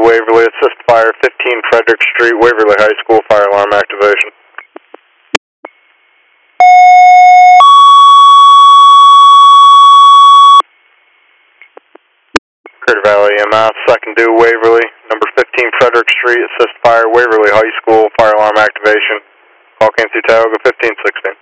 Waverly, assist fire 15 Frederick Street, Waverly High School, fire alarm activation. Crater Valley EMS, second due Waverly, number 15 Frederick Street, assist fire Waverly High School, fire alarm activation. Call came through Tioga 1516.